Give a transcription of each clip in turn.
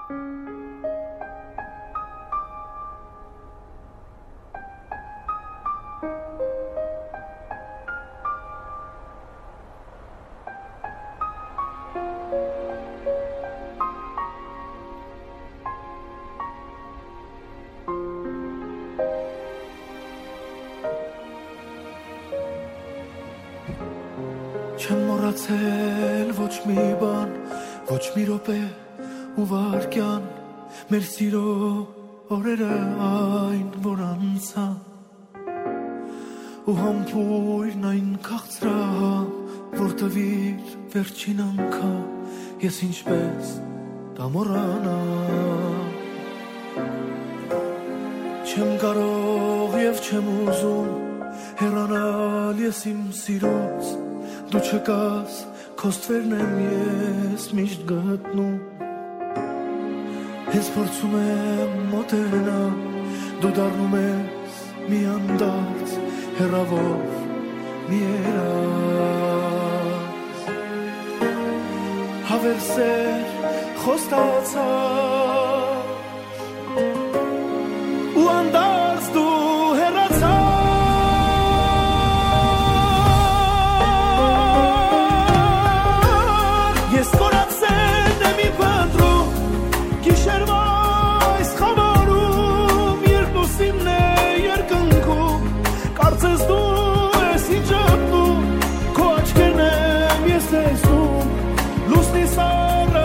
Չեմ մոռացել ոչ մի բան, ոչ մի րոպե ու վայրկյան, մեր սիրո օրերը այն, որ անցան, ու համբույրն այն քաղցրահամ, որ տվիր վերջին անգամ, ես ինչպես դա մոռանամ։ Չեմ կարող և չեմ ուզում հեռանալ ես իմ սիրոց, դու չկաս, քո ստվերն եմ ես միշտ գտնում, հենց փորձում եմ մոտենալ, դու դառնում ես մի անդարձ, հեռավոր մի երազ, հավեր սեր խոստացած ու անդարձ դու հեռացած, ես կորացել եմ իմ փնտրում, գիշերվա այս խավարում, երբ լուսինն է երկնքում, կարծես դու ես ինձ ջատնում, քո աչքերն եմ ես տեսնում, լուսնի սառը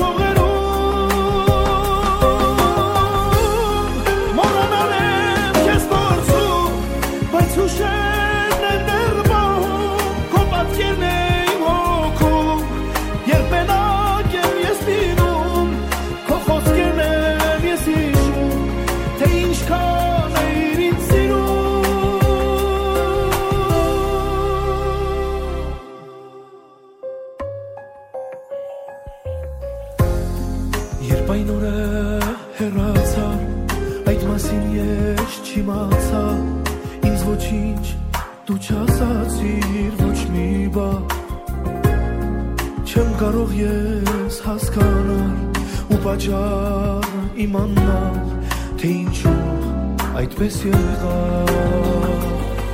շողերում, մոռանալ եմ քեզ փորձում, բայց հուշերն են դեռ մահում, քո պատկերն է իմ հոգում, երբ մենակ եմ ես լինում, քո խոսքերն եմ ես հիշում, թե ինչքան էիր ինձ սիրում։ Երբ այն օրը հեռացար, այդ մասին ես չիմացա, ինձ ոչինչ դու չասացիր ոչ մի բան, չեմ կարող ես հասկանալ ու պատճառ իմանալ, թե ինչու այդպես եղավ,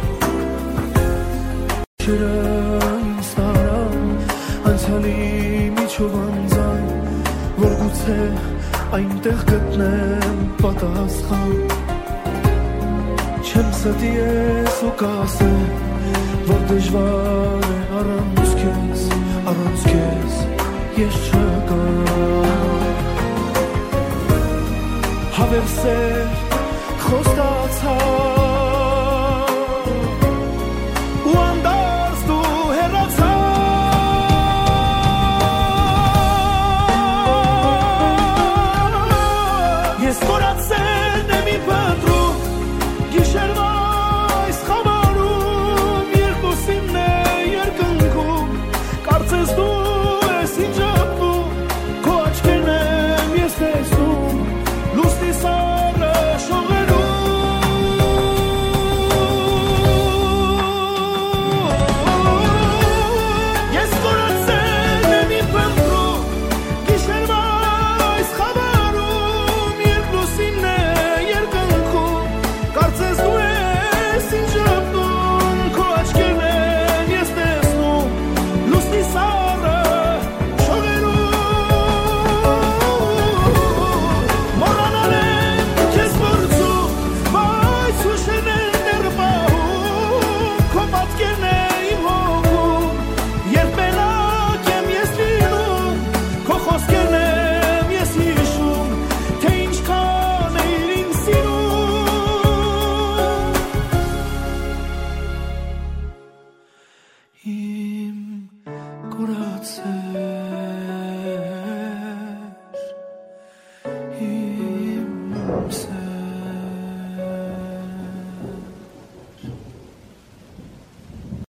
շերը ինձ տարան, անցյալի միջով անձայն, որ գուցե այնտեղ գտնեմ պատասխան, չեմ ստի ես ու կասեմ, որ դժվար է առանց քեզ ես չկա, հավեր սեր խոստացած